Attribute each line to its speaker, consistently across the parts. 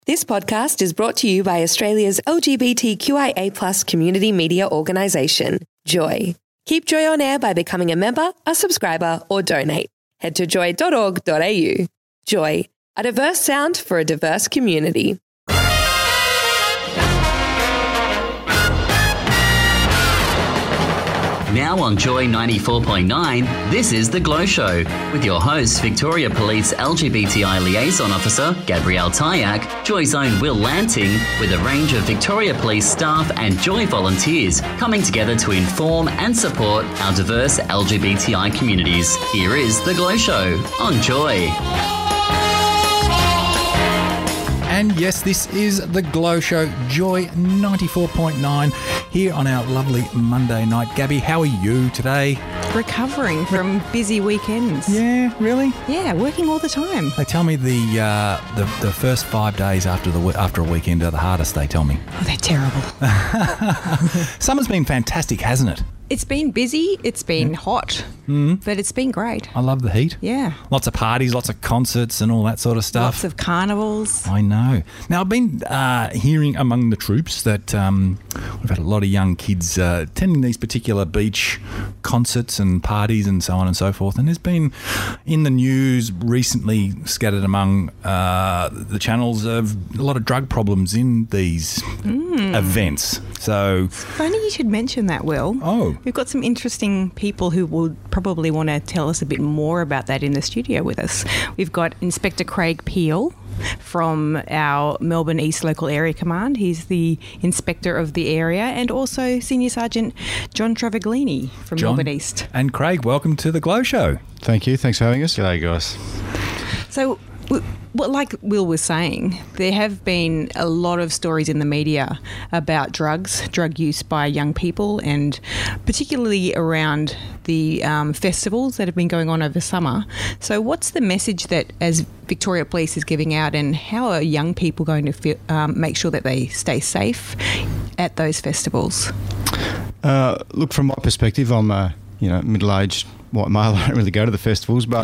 Speaker 1: This podcast is brought to you by Australia's LGBTQIA+ community media organisation, Joy. Keep Joy on air by becoming a member, a subscriber, or donate. Head to joy.org.au. Joy, a diverse sound for a diverse community.
Speaker 2: Now on Joy 94.9, this is The Glow Show with your hosts, Victoria Police LGBTI Liaison Officer Gabrielle Tyack, Joy's own Will Lanting, with a range of Victoria Police staff and Joy volunteers coming together to inform and support our diverse LGBTI communities. Here is The Glow Show on Joy.
Speaker 3: And yes, this is The Glow Show, Joy 94.9, here on our lovely Monday night. Gabby, how are you today?
Speaker 4: Recovering from busy weekends.
Speaker 3: Yeah, really?
Speaker 4: Yeah, working all the time.
Speaker 3: They tell me the first 5 days after a weekend are the hardest, they tell me.
Speaker 4: Oh, they're terrible.
Speaker 3: Summer's been fantastic, hasn't it?
Speaker 4: It's been busy, it's been hot, but it's been great.
Speaker 3: I love the heat.
Speaker 4: Yeah.
Speaker 3: Lots of parties, lots of concerts and all that sort of stuff.
Speaker 4: Lots of carnivals.
Speaker 3: I know. Now, I've been hearing among the troops that we've had a lot of young kids attending these particular beach concerts and parties and so on and so forth. And there's been in the news recently scattered among the channels of a lot of drug problems in these events. So
Speaker 4: Funny you should mention that, Will.
Speaker 3: Oh.
Speaker 4: We've got some interesting people who will probably want to tell us a bit more about that in the studio with us. We've got Inspector Craig Peel from our Melbourne East Local Area Command. He's the inspector of the area, and also Senior Sergeant John Travaglini from Melbourne East.
Speaker 3: And Craig, welcome to The Glow Show.
Speaker 5: Thank you. Thanks for having us. G'day, guys.
Speaker 4: So, like Will was saying, there have been a lot of stories in the media about drugs, drug use by young people, and particularly around the festivals that have been going on over summer. So what's the message that as Victoria Police is giving out, and how are young people going to make sure that they stay safe at those festivals?
Speaker 5: Look, from my perspective, I'm a middle-aged white male. I don't really go to the festivals, but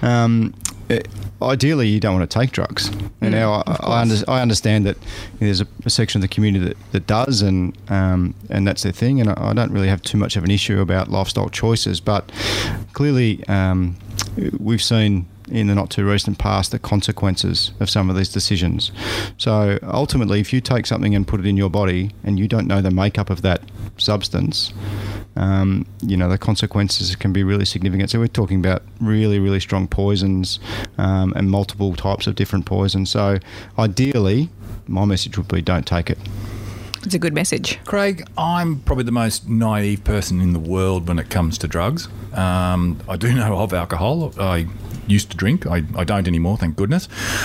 Speaker 5: ideally you don't want to take drugs. And now I understand that there's a section of the community that does, and that's their thing, and I don't really have too much of an issue about lifestyle choices. But clearly we've seen in the not too recent past the consequences of some of these decisions. So ultimately, if you take something and put it in your body and you don't know the makeup of that substance, the consequences can be really significant. So we're talking about really, really strong poisons and multiple types of different poisons. So ideally, my message would be don't take it.
Speaker 4: It's a good message.
Speaker 3: Craig, I'm probably the most naive person in the world when it comes to drugs. I do know of alcohol. I used to drink. I don't anymore, thank goodness.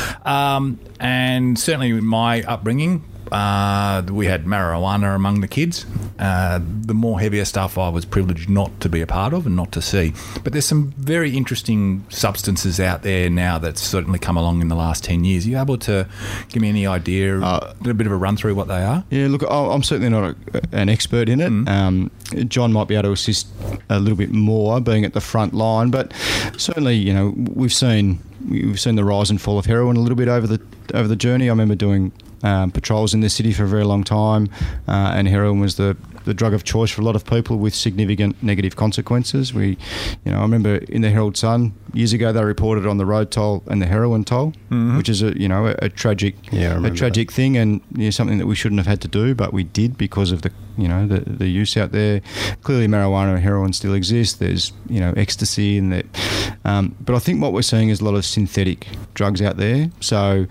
Speaker 3: And certainly in my upbringing, we had marijuana among the kids. The more heavier stuff I was privileged not to be a part of and not to see. But there's some very interesting substances out there now that's certainly come along in the last 10 years. Are you able to give me any idea, a bit of a run through what they are?
Speaker 5: Yeah, look, I'm certainly not an expert in it. John might be able to assist a little bit more, being at the front line. But certainly, we've seen the rise and fall of heroin a little bit over the journey. I remember doing patrols in the city for a very long time, and heroin was the drug of choice for a lot of people with significant negative consequences. I remember in the Herald Sun years ago they reported on the road toll and the heroin toll, which is a tragic thing, and something that we shouldn't have had to do, but we did because of the use out there. Clearly, marijuana and heroin still exist. There's ecstasy and that, but I think what we're seeing is a lot of synthetic drugs out there. So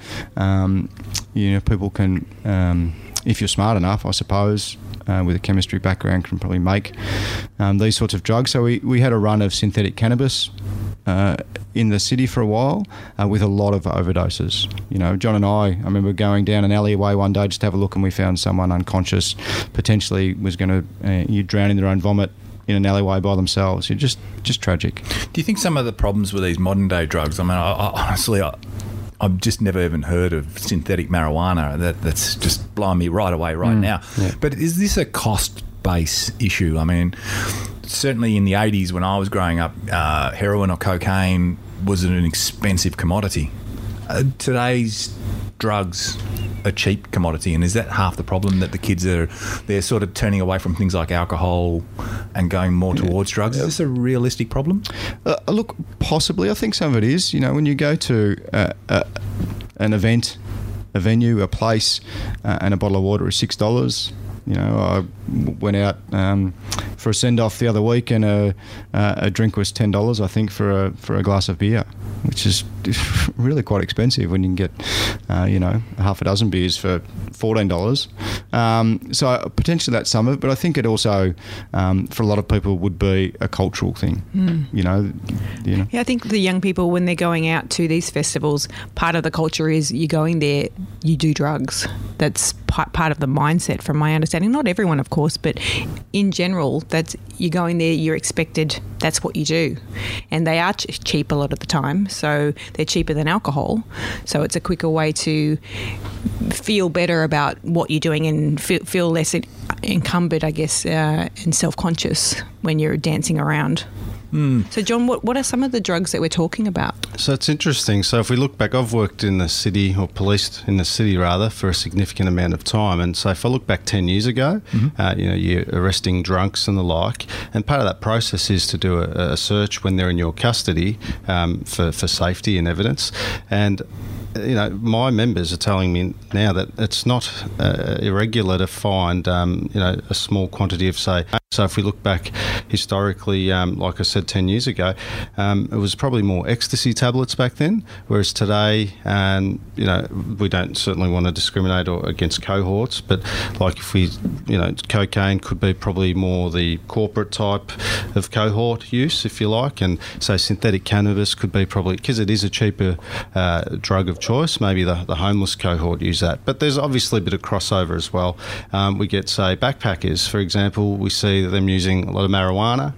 Speaker 5: people can, if you're smart enough, I suppose, with a chemistry background, can probably make these sorts of drugs. So we had a run of synthetic cannabis in the city for a while with a lot of overdoses. John and I remember going down an alleyway one day just to have a look, and we found someone unconscious, potentially was going to drown in their own vomit in an alleyway by themselves. Just tragic.
Speaker 3: Do you think some of the problems with these modern day drugs, honestly, I've just never even heard of synthetic marijuana. That's just blowing me right away now. Yeah. But is this a cost base issue? Certainly in the 80s when I was growing up, heroin or cocaine was an expensive commodity. Today's drugs a cheap commodity, and is that half the problem, that the kids they're sort of turning away from things like alcohol and going more towards drugs? Is this a realistic problem?
Speaker 5: Look, possibly. I think some of it is. When you go to an event, a venue, a place, and a bottle of water is $6. I went out for a send-off the other week, and a drink was $10, I think, for a glass of beer, which is really quite expensive when you can get, half a dozen beers for $14. So potentially that's some of it, but I think it also, for a lot of people, would be a cultural thing.
Speaker 4: Yeah, I think the young people, when they're going out to these festivals, part of the culture is you going there, you do drugs. That's part of the mindset, from my understanding. Not everyone, of course, but in general, that's you're going there, you're expected, that's what you do. And they are cheap a lot of the time, so they're cheaper than alcohol. So it's a quicker way to feel better about what you're doing and feel less encumbered, I guess, and self-conscious when you're dancing around. So, John, what are some of the drugs that we're talking about?
Speaker 6: So it's interesting. So if we look back, I've worked in the city, or policed in the city rather, for a significant amount of time. And so if I look back 10 years ago, you're arresting drunks and the like. And part of that process is to do a search when they're in your custody for safety and evidence. And my members are telling me now that it's not irregular to find, a small quantity of, say. So if we look back historically, like I said, 10 years ago, it was probably more ecstasy tablets back then, whereas today, we don't certainly want to discriminate against cohorts, but like if we, cocaine could be probably more the corporate type of cohort use, if you like, and so synthetic cannabis could be probably, because it is a cheaper drug of choice, maybe the homeless cohort use that. But there's obviously a bit of crossover as well. We get, say, backpackers, for example, we see them using a lot of marijuana,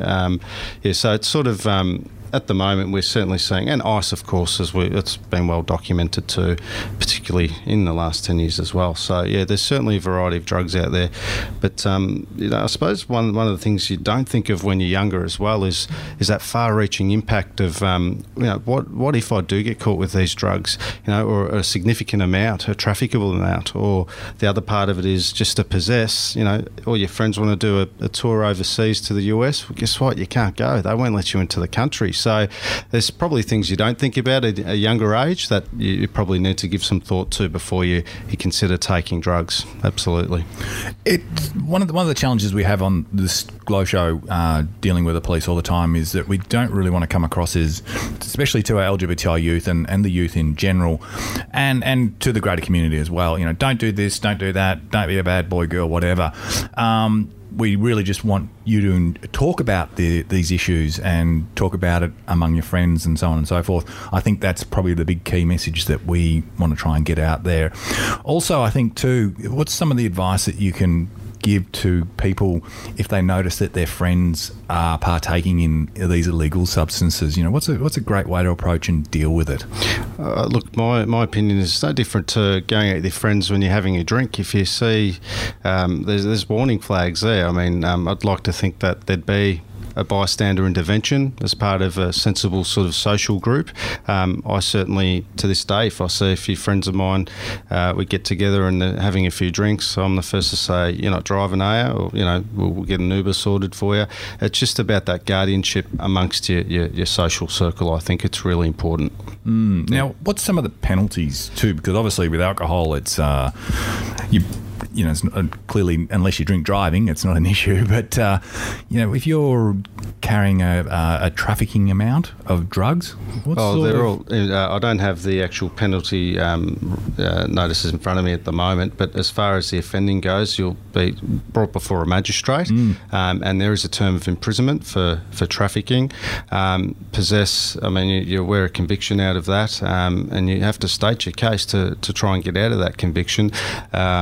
Speaker 6: so it's sort of at the moment we're certainly seeing, and ice, of course, it's been well documented too, particularly in the last 10 years as well. So yeah, there's certainly a variety of drugs out there, but I suppose one of the things you don't think of when you're younger as well is that far-reaching impact of what if I do get caught with these drugs, or a significant amount, a trafficable amount, or the other part of it is just to possess. All your friends want to do a tour overseas to the US. Well, guess what? You can't go. They won't let you into the country. So there's probably things you don't think about at a younger age that you probably need to give some thought to before you consider taking drugs. Absolutely.
Speaker 3: One of the challenges we have on this Glow Show, dealing with the police all the time, is that we don't really want to come across as, especially to our LGBTI youth and the youth in general, and to the greater community as well. Don't do this, don't do that, don't be a bad boy, girl, whatever. We really just want you to talk about these issues and talk about it among your friends and so on and so forth. I think that's probably the big key message that we want to try and get out there. Also, I think too, what's some of the advice that you can give to people if they notice that their friends are partaking in these illegal substances? What's a great way to approach and deal with it?
Speaker 6: Look, my opinion is no different to going out with your friends when you're having a drink. If you see there's warning flags there, I'd like to think that there'd be a bystander intervention as part of a sensible sort of social group. I certainly, to this day, if I see a few friends of mine, we get together and they're having a few drinks, I'm the first to say, you're not driving, are you? Or, we'll get an Uber sorted for you. It's just about that guardianship amongst your social circle. I think it's really important.
Speaker 3: Now, what's some of the penalties too? Because obviously with alcohol, it's it's clearly, unless you drink driving, it's not an issue. But, if you're carrying a trafficking amount of drugs,
Speaker 6: I don't have the actual penalty notices in front of me at the moment, but as far as the offending goes, you'll be brought before a magistrate, and there is a term of imprisonment for trafficking. Possess, you wear a conviction out of that, and you have to state your case to try and get out of that conviction. There's obviously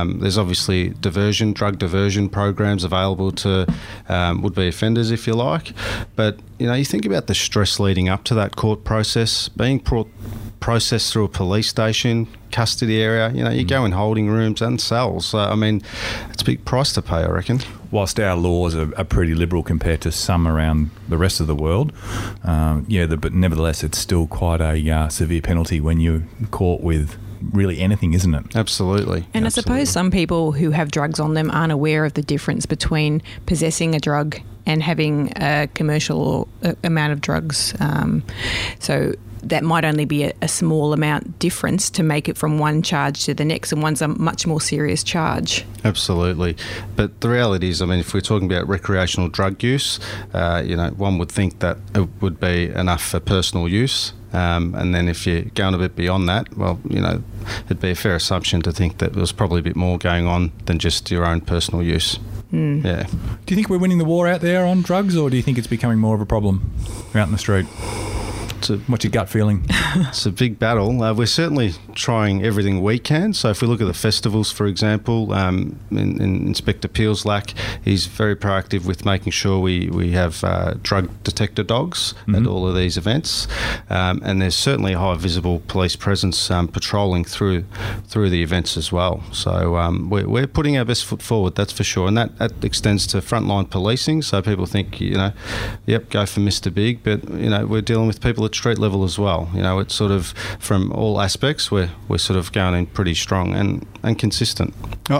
Speaker 6: obviously drug diversion programs available to would-be offenders, if you like. But, you think about the stress leading up to that court process, being processed through a police station, custody area. You go in holding rooms and cells. So, it's a big price to pay, I reckon.
Speaker 3: Whilst our laws are pretty liberal compared to some around the rest of the world, but nevertheless, it's still quite a severe penalty when you're caught with really anything, isn't it?
Speaker 6: Absolutely.
Speaker 4: And
Speaker 6: Absolutely.
Speaker 4: I suppose some people who have drugs on them aren't aware of the difference between possessing a drug and having a commercial amount of drugs. So that might only be a small amount difference to make it from one charge to the next, and one's a much more serious charge.
Speaker 6: Absolutely. But the reality is, if we're talking about recreational drug use, one would think that it would be enough for personal use. And then if you're going a bit beyond that, well, it'd be a fair assumption to think that there was probably a bit more going on than just your own personal use. Yeah.
Speaker 3: Do you think we're winning the war out there on drugs, or do you think it's becoming more of a problem out in the street? What's your gut feeling?
Speaker 6: It's a big battle. We're certainly trying everything we can. So if we look at the festivals, for example, Inspector Peelslack, he's very proactive with making sure we have drug detector dogs at all of these events. And there's certainly a high visible police presence patrolling through the events as well. So we're putting our best foot forward, that's for sure. And that extends to frontline policing. So people think, go for Mr. Big, but, we're dealing with people at street level as well. It's sort of from all aspects we're sort of going in pretty strong and consistent.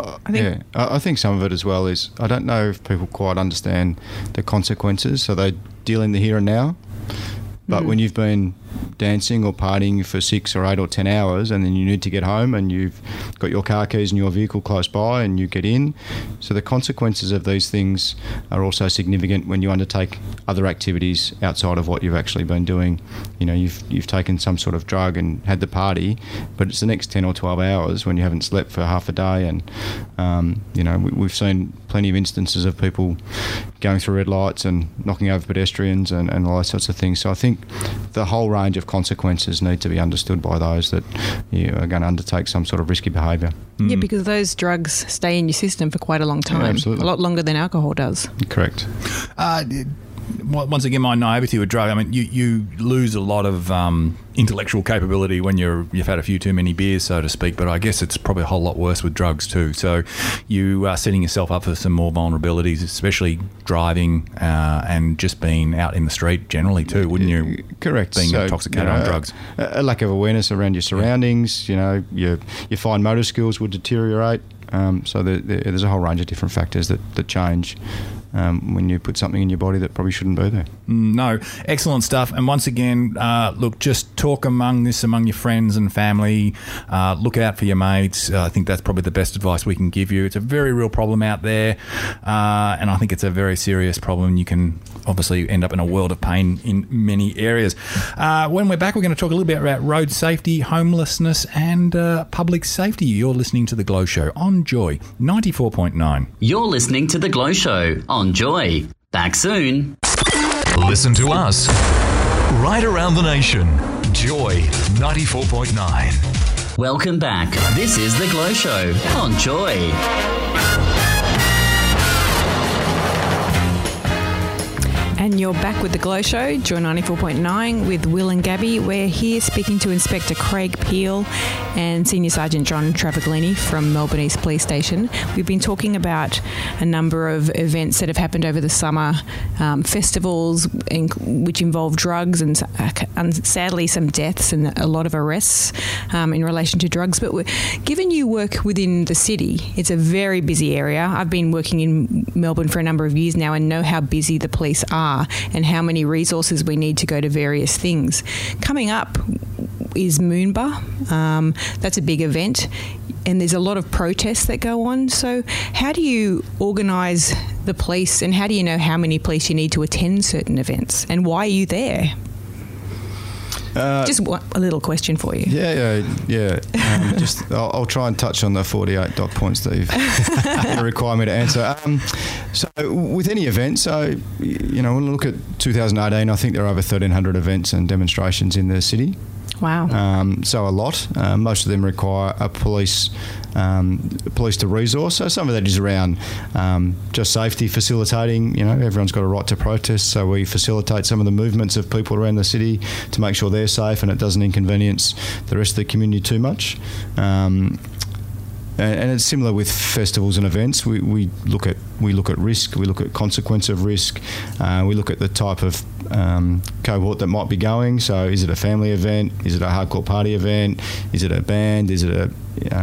Speaker 5: I think some of it as well is, I don't know if people quite understand the consequences. So they deal in the here and now, but when you've been dancing or partying for 6 or 8 or 10 hours and then you need to get home and you've got your car keys in your vehicle close by and you get in. So the consequences of these things are also significant when you undertake other activities outside of what you've actually been doing. You've taken some sort of drug and had the party, but it's the next 10 or 12 hours when you haven't slept for half a day. And, we've seen plenty of instances of people going through red lights and knocking over pedestrians and all those sorts of things. So I think the whole range of consequences need to be understood by those that are going to undertake some sort of risky behaviour.
Speaker 4: Yeah, because those drugs stay in your system for quite a long time.
Speaker 5: Yeah, absolutely.
Speaker 4: A lot longer than alcohol does.
Speaker 5: Correct.
Speaker 3: Once again, my naivety with drug, you lose a lot of intellectual capability when you've had a few too many beers, so to speak, but I guess it's probably a whole lot worse with drugs too. So you are setting yourself up for some more vulnerabilities, especially driving and just being out in the street generally too, wouldn't you?
Speaker 5: Correct.
Speaker 3: Being intoxicated on drugs.
Speaker 5: A lack of awareness around your surroundings, your fine motor skills would deteriorate. So there's a whole range of different factors that change when you put something in your body that probably shouldn't be there.
Speaker 3: No, excellent stuff. And once again, look, just talk among your friends and family. Look out for your mates. I think that's probably the best advice we can give you. It's a very real problem out there, and I think it's a very serious problem. You can obviously end up in a world of pain in many areas. When we're back, we're going to talk a little bit about road safety, homelessness, and public safety. You're listening to The Glow Show on Joy 94.9.
Speaker 2: You're listening to The Glow Show on Joy. Back soon.
Speaker 7: Listen to us right around the nation. Joy 94.9.
Speaker 2: Welcome back. This is The Glow Show on Joy.
Speaker 4: And you're back with The Glow Show, Joy 94.9 with Will and Gabby. We're here speaking to Inspector Craig Peel and Senior Sergeant John Travaglini from Melbourne East Police Station. We've been talking about a number of events that have happened over the summer, festivals which involve drugs and sadly some deaths and a lot of arrests in relation to drugs. But given you work within the city, it's a very busy area. I've been working in Melbourne for a number of years now and know how busy the police are and how many resources we need to go to various things. Coming up is Moomba. That's a big event and there's a lot of protests that go on. So how do you organise the police and how do you know how many police you need to attend certain events and why are you there? Just a little question for you.
Speaker 5: Yeah. I'll try and touch on the 48 dot points that you require me to answer. So with any event, when we look at 2018, I think there are over 1,300 events and demonstrations in the city.
Speaker 4: Wow.
Speaker 5: So a lot. Most of them require a police to resource. So some of that is around just safety facilitating. Everyone's got a right to protest, so we facilitate some of the movements of people around the city to make sure they're safe and it doesn't inconvenience the rest of the community too much. And it's similar with festivals and events. We look at risk. We look at consequence of risk. We look at the type of cohort that might be going. So, is it a family event? Is it a hardcore party event? Is it a band? Is it a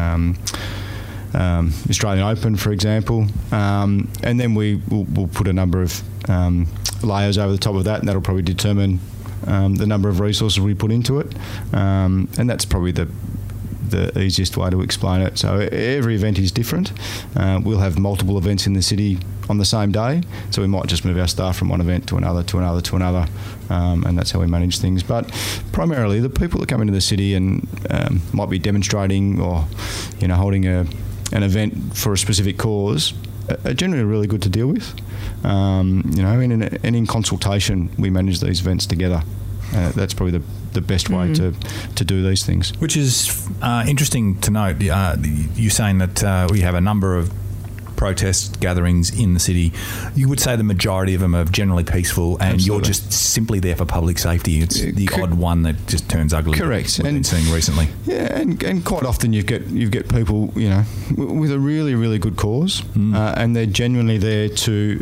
Speaker 5: Australian Open, for example? And then we'll put a number of layers over the top of that, and that'll probably determine the number of resources we put into it. And that's probably the easiest way to explain it. So every event is different. We'll have multiple events in the city on the same day, so we might just move our staff from one event to another, and that's how we manage things. But primarily, the people that come into the city and might be demonstrating or holding an event for a specific cause are generally really good to deal with. And in consultation, we manage these events together. That's probably the best way to do these things.
Speaker 3: Which is interesting to note. You're saying that we have a number of protest gatherings in the city. You would say the majority of them are generally peaceful, and
Speaker 5: Absolutely.
Speaker 3: You're just simply there for public safety. It's the odd one that just turns ugly.
Speaker 5: Correct.
Speaker 3: We've been seeing recently.
Speaker 5: Yeah, and quite often you get people with a really, really good cause, and they're genuinely there to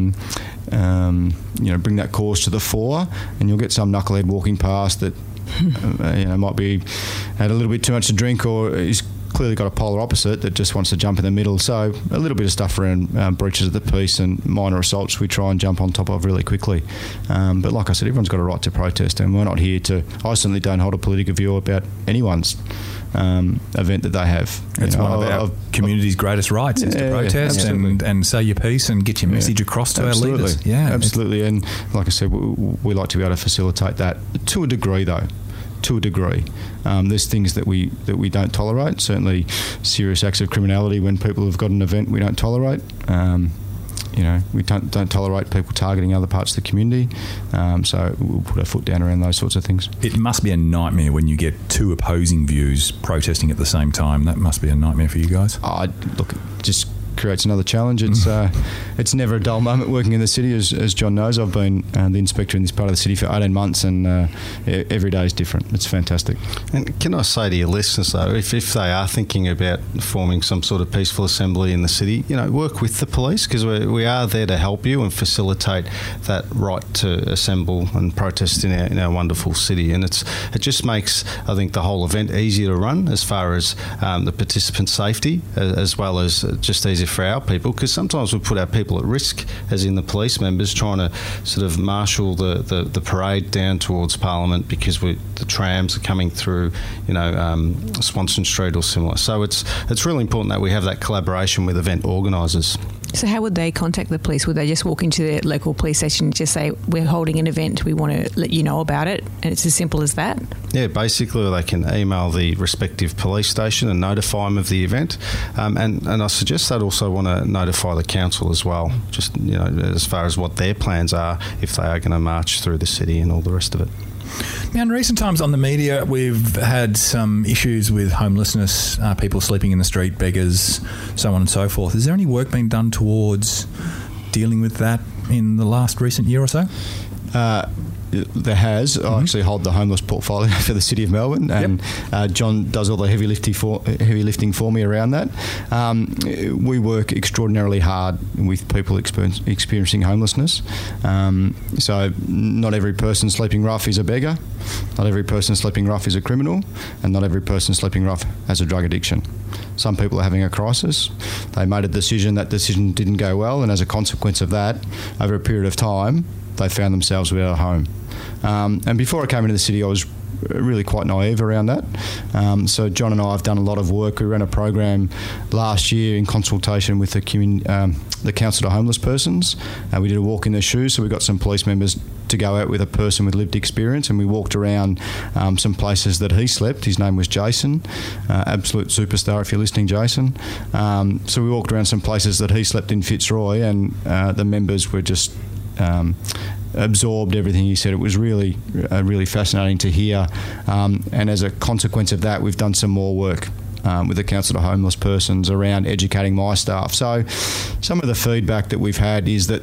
Speaker 5: bring that cause to the fore, and you'll get some knucklehead walking past that might be had a little bit too much to drink, or is clearly got a polar opposite that just wants to jump in the middle. So a little bit of stuff around breaches of the peace and minor assaults we try and jump on top of really quickly. But like I said, everyone's got a right to protest, and we're not here to... I certainly don't hold a political view about anyone's event that they have.
Speaker 3: It's one of our community's greatest rights is to protest and say your piece and get your message across to our leaders. Yeah,
Speaker 5: absolutely. And like I said, we like to be able to facilitate that to a degree, though. There's things that we don't tolerate. Certainly, serious acts of criminality when people have got an event we don't tolerate. We don't tolerate people targeting other parts of the community. So we'll put our foot down around those sorts of things.
Speaker 3: It must be a nightmare when you get two opposing views protesting at the same time. That must be a nightmare for you guys.
Speaker 5: Look, it just creates another challenge. It's never a dull moment working in the city, as John knows. I've been the inspector in this part of the city for 18 months, and every day is different. It's fantastic.
Speaker 6: And can I say to your listeners, though, if they are thinking about forming some sort of peaceful assembly in the city, work with the police, because we are there to help you and facilitate that right to assemble and protest in our wonderful city. And it just makes, I think, the whole event easier to run as far as the participant safety, as well as just easier for our people, because sometimes we put our people at risk, as in the police members, trying to sort of marshal the parade down towards Parliament because the trams are coming through, Swanston Street or similar. So it's really important that we have that collaboration with event organisers.
Speaker 4: So how would they contact the police? Would they just walk into their local police station and just say, we're holding an event, we want to let you know about it? And it's as simple as that?
Speaker 6: Yeah, basically they can email the respective police station and notify them of the event. And I suggest they'd also want to notify the council as well, just, as far as what their plans are if they are going to march through the city and all the rest of it.
Speaker 3: Now, in recent times on the media, we've had some issues with homelessness, people sleeping in the street, beggars, so on and so forth. Is there any work being done towards dealing with that in the last recent year or so?
Speaker 5: There has. I actually hold the homeless portfolio for the City of Melbourne, and John does all the heavy lifting for me around that. We work extraordinarily hard with people experiencing homelessness. So not every person sleeping rough is a beggar, not every person sleeping rough is a criminal, and not every person sleeping rough has a drug addiction. Some people are having a crisis. They made a decision, that decision didn't go well, and as a consequence of that, over a period of time, they found themselves without a home. And before I came into the city, I was really quite naive around that. So John and I have done a lot of work. We ran a program last year in consultation with the Council to Homeless Persons. We did a walk in their shoes, so we got some police members to go out with a person with lived experience, and we walked around some places that he slept. His name was Jason, absolute superstar if you're listening, Jason. So we walked around some places that he slept in Fitzroy, and the members were just absorbed everything he said. It was really fascinating to hear, and as a consequence of that, we've done some more work with the Council of Homeless Persons around educating my staff. So some of the feedback that we've had is that,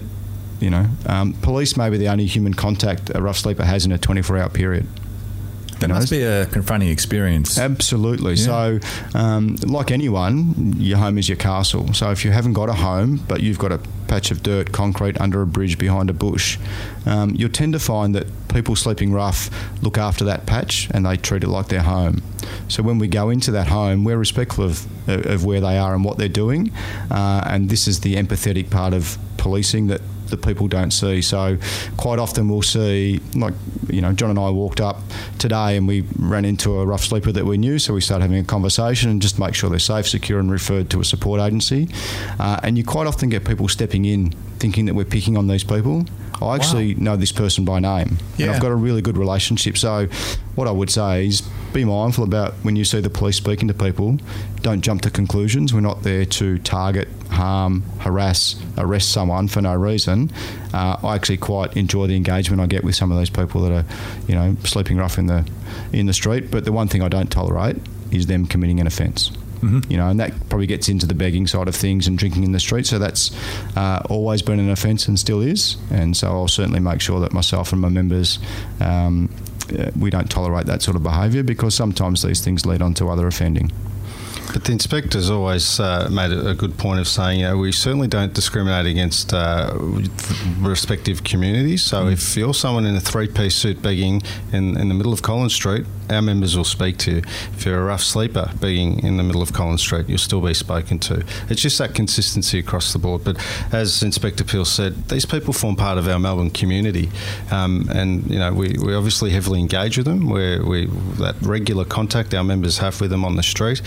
Speaker 5: police may be the only human contact a rough sleeper has in a 24-hour period.
Speaker 3: That must be a confronting experience.
Speaker 5: Absolutely. Yeah. So, like anyone, your home is your castle. So if you haven't got a home, but you've got a patch of dirt, concrete under a bridge behind a bush, you'll tend to find that people sleeping rough look after that patch and they treat it like their home. So when we go into that home, we're respectful of where they are and what they're doing. And this is the empathetic part of policing that the people don't see. So quite often we'll see, John and I walked up today and we ran into a rough sleeper that we knew, so we started having a conversation and just make sure they're safe, secure and referred to a support agency. And you quite often get people stepping in thinking that we're picking on these people. I actually know this person by name, and I've got a really good relationship. So what I would say is be mindful about when you see the police speaking to people, don't jump to conclusions. We're not there to target, harm, harass, arrest someone for no reason. I actually quite enjoy the engagement I get with some of those people that are, sleeping rough in the street. But the one thing I don't tolerate is them committing an offence. Mm-hmm. And that probably gets into the begging side of things and drinking in the street. So that's always been an offence and still is. And so I'll certainly make sure that myself and my members, we don't tolerate that sort of behaviour, because sometimes these things lead on to other offending.
Speaker 6: But the inspector's always made a good point of saying, we certainly don't discriminate against respective communities. So if you're someone in a three-piece suit begging in the middle of Collins Street, our members will speak to you. If you're a rough sleeper begging in the middle of Collins Street, you'll still be spoken to. It's just that consistency across the board. But as Inspector Peel said, these people form part of our Melbourne community, and we obviously heavily engage with them. That regular contact our members have with them on the street.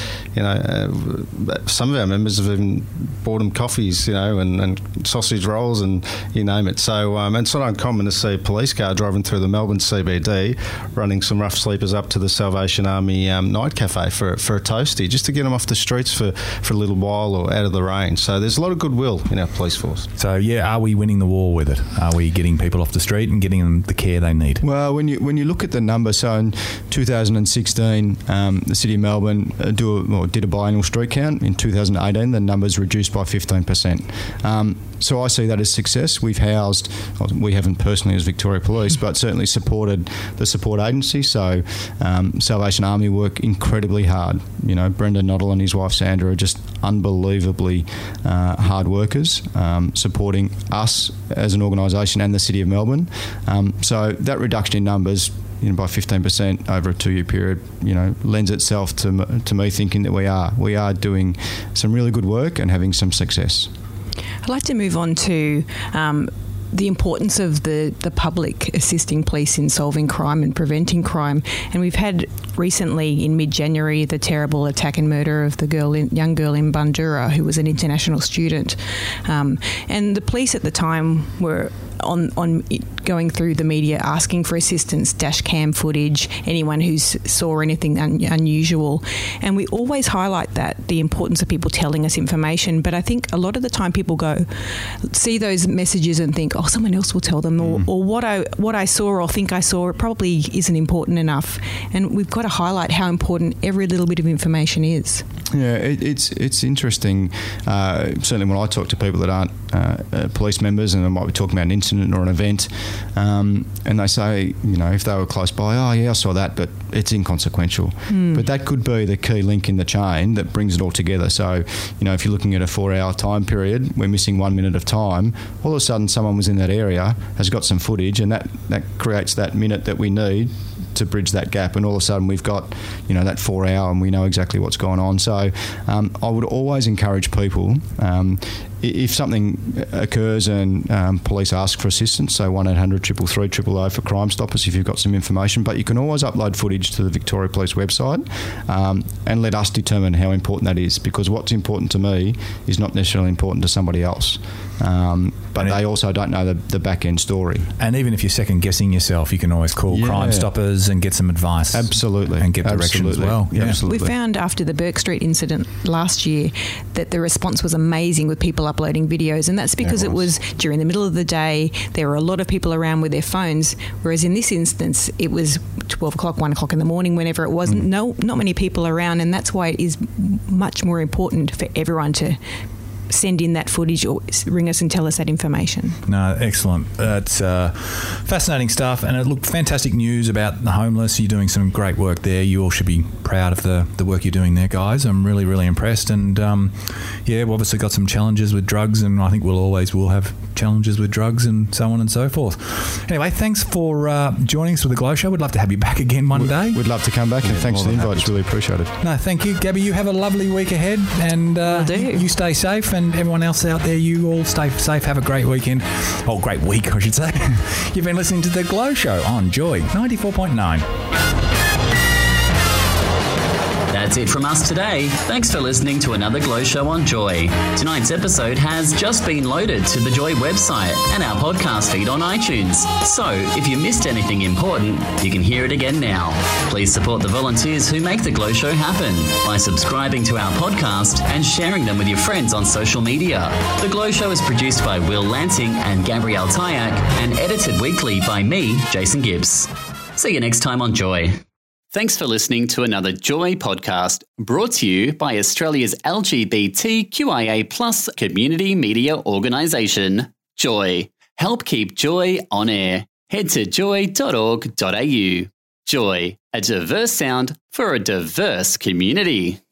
Speaker 6: Some of our members have even bought them coffees, and sausage rolls and you name it. So it's not uncommon to see a police car driving through the Melbourne CBD running some rough sleepers up to the Salvation Army night cafe for a toastie, just to get them off the streets for a little while or out of the rain. So there's a lot of goodwill in our police force. So
Speaker 3: are we winning the war with it? Are we getting people off the street and getting them the care they need?
Speaker 5: Well, when you look at the number, so in 2016, the City of Melbourne did a biannual street count. In 2018, the numbers reduced by 15%. So I see that as success. We haven't personally as Victoria Police, but certainly supported the support agency. So Salvation Army work incredibly hard. Brendan Noddle and his wife Sandra are just unbelievably hard workers, supporting us as an organisation and the City of Melbourne. So that reduction in numbers, by 15% over a 2-year period, lends itself to me thinking that we are doing some really good work and having some success.
Speaker 4: I'd like to move on to the importance of the public assisting police in solving crime and preventing crime. And we've had recently, in mid-January, the terrible attack and murder of the young girl in Bundoora, who was an international student. And the police at the time were on going through the media asking for assistance, dash cam footage, anyone who saw anything unusual. And we always highlight the importance of people telling us information. But I think a lot of the time people see those messages and think, someone else will tell them, or what I saw or think I saw, it probably isn't important enough. And we've got to highlight how important every little bit of information is.
Speaker 5: Yeah, it's interesting. Certainly when I talk to people that aren't police members, and I might be talking about an incident or an event, and they say, if they were close by, I saw that, but it's inconsequential. But that could be the key link in the chain that brings it all together. So, if you're looking at a 4-hour time period, we're missing 1 minute of time, all of a sudden someone was in that area, has got some footage, and that creates that minute that we need to bridge that gap, and all of a sudden we've got that 4 hour and we know exactly what's going on. So I would always encourage people, if something occurs and police ask for assistance, so 1-800-333-000 for Crime Stoppers if you've got some information, but you can always upload footage to the Victoria Police website and let us determine how important that is, because what's important to me is not necessarily important to somebody else. But they also don't know the back end story.
Speaker 3: And even if you're second guessing yourself, you can always call Crime Stoppers and get some advice.
Speaker 5: Absolutely.
Speaker 3: And get direction as well.
Speaker 5: Yeah. Absolutely.
Speaker 4: We found after the Burke Street incident last year that the response was amazing, with people uploading videos, and that's because it was during the middle of the day. There were a lot of people around with their phones, whereas in this instance, it was 12 o'clock, 1 o'clock in the morning, whenever it was. Not many people around, and that's why it is much more important for everyone to send in that footage or ring us and tell us that information.
Speaker 3: No, excellent. It's fascinating stuff, and it looked fantastic news about the homeless. You're doing some great work there. You all should be proud of the work you're doing there, guys. I'm really, really impressed. And we've obviously got some challenges with drugs, and I think we'll have challenges with drugs and so on and so forth. Anyway, thanks for joining us for the Glow Show. We'd love to have you back again one day.
Speaker 5: We'd love to come back, and thanks for the invite. It's really appreciated.
Speaker 3: No, thank you. Gabby, you have a lovely week ahead, and you stay safe. And everyone else out there, you all stay safe. Have a great weekend. Oh, great week, I should say. You've been listening to The Glow Show on Joy 94.9.
Speaker 2: That's it from us today. Thanks for listening to another Glow Show on Joy. Tonight's episode has just been loaded to the Joy website and our podcast feed on iTunes. So, if you missed anything important, you can hear it again now. Please support the volunteers who make the Glow Show happen by subscribing to our podcast and sharing them with your friends on social media. The Glow Show is produced by Will Lanting and Gabrielle Tyak and edited weekly by me, Jason Gibbs. See you next time on Joy. Thanks for listening to another Joy podcast brought to you by Australia's LGBTQIA+ community media organisation, Joy. Help keep Joy on air. Head to joy.org.au. Joy, a diverse sound for a diverse community.